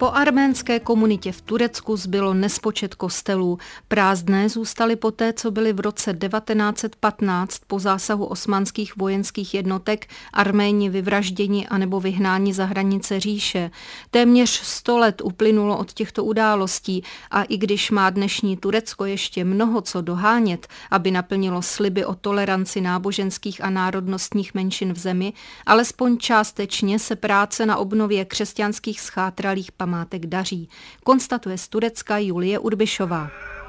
Po arménské komunitě v Turecku zbylo nespočet kostelů. Prázdné zůstaly poté, co byly v roce 1915 po zásahu osmanských vojenských jednotek Arméni vyvražděni anebo vyhnáni za hranice říše. Téměř 100 let uplynulo od těchto událostí a i když má dnešní Turecko ještě mnoho co dohánět, aby naplnilo sliby o toleranci náboženských a národnostních menšin v zemi, alespoň částečně se práce na obnově křesťanských schátralých památek daří, konstatuje z Turecka Julie Urbišová.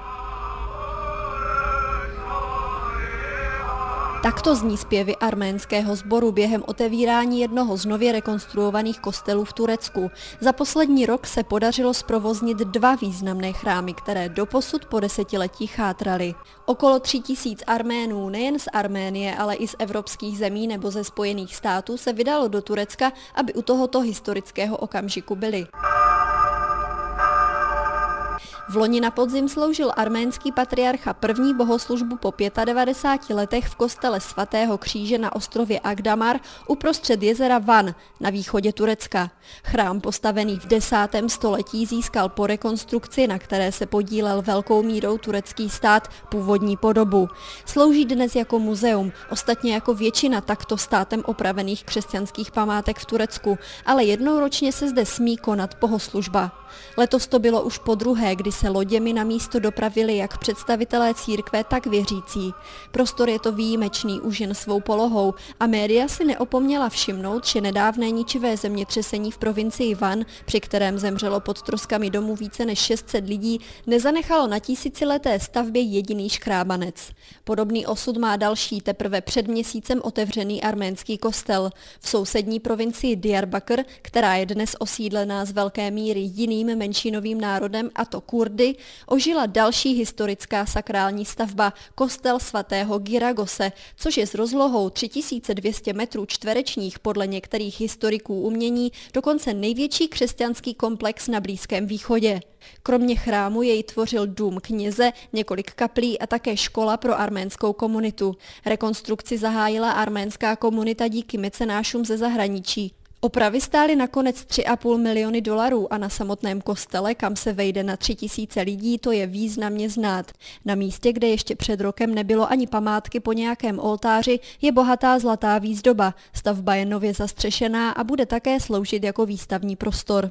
Takto zní zpěvy arménského sboru během otevírání jednoho z nově rekonstruovaných kostelů v Turecku. Za poslední rok se podařilo zprovoznit 2 významné chrámy, které doposud po desetiletí chátraly. Okolo 3000 Arménů nejen z Arménie, ale i z evropských zemí nebo ze Spojených států se vydalo do Turecka, aby u tohoto historického okamžiku byli. V loni na podzim sloužil arménský patriarcha první bohoslužbu po 95 letech v kostele svatého kříže na ostrově Agdamar uprostřed jezera Van na východě Turecka. Chrám postavený v 10. století získal po rekonstrukci, na které se podílel velkou mírou turecký stát, původní podobu. Slouží dnes jako muzeum, ostatně jako většina takto státem opravených křesťanských památek v Turecku, ale jednou ročně se zde smí konat bohoslužba. Letos to bylo už podruhé, kdy se loděmi na místo dopravili jak představitelé církve, tak věřící. Prostor je to výjimečný už jen svou polohou a média si neopomněla všimnout, že nedávné ničivé zemětřesení v provincii Van, při kterém zemřelo pod troskami domu více než 600 lidí, nezanechalo na tisícileté stavbě jediný škrábanec. Podobný osud má další, teprve před měsícem otevřený arménský kostel. V sousední provincii Diyarbakır, která je dnes osídlená z velké míry jiným menšinovým národem, a to Kurdy, ožila další historická sakrální stavba, kostel svatého Giragose, což je s rozlohou 3200 metrů čtverečních podle některých historiků umění dokonce největší křesťanský komplex na Blízkém východě. Kromě chrámu jej tvořil dům kněze, několik kaplí a také škola pro arménskou komunitu. Rekonstrukci zahájila arménská komunita díky mecenášům ze zahraničí. Opravy stály nakonec $3,5 miliony a na samotném kostele, kam se vejde na 3000 lidí, to je významně znát. Na místě, kde ještě před rokem nebylo ani památky po nějakém oltáři, je bohatá zlatá výzdoba. Stavba je nově zastřešená a bude také sloužit jako výstavní prostor.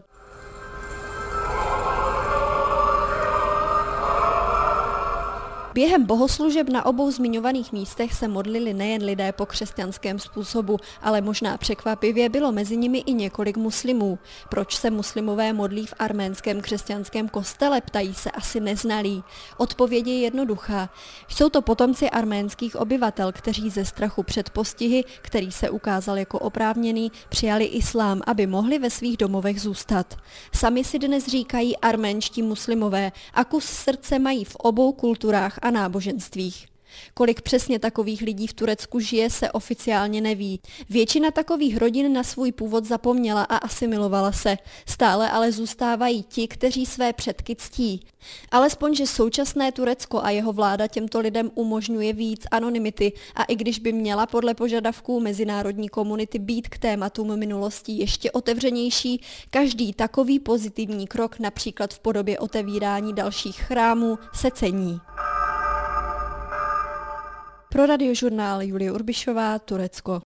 Během bohoslužeb na obou zmiňovaných místech se modlili nejen lidé po křesťanském způsobu, ale možná překvapivě bylo mezi nimi i několik muslimů. Proč se muslimové modlí v arménském křesťanském kostele, ptají se asi neznalí. Odpověď je jednoduchá. Jsou to potomci arménských obyvatel, kteří ze strachu před postihy, který se ukázal jako oprávněný, přijali islám, aby mohli ve svých domovech zůstat. Sami si dnes říkají arménští muslimové a kus srdce mají v obou kulturách a náboženstvích. Kolik přesně takových lidí v Turecku žije, se oficiálně neví. Většina takových rodin na svůj původ zapomněla a asimilovala se. Stále ale zůstávají ti, kteří své předky ctí. Alespoň, že současné Turecko a jeho vláda těmto lidem umožňuje víc anonymity a i když by měla podle požadavků mezinárodní komunity být k tématům minulosti ještě otevřenější, každý takový pozitivní krok, například v podobě otevírání dalších chrámů, se cení. Pro Radiožurnál Julie Urbišová, Turecko.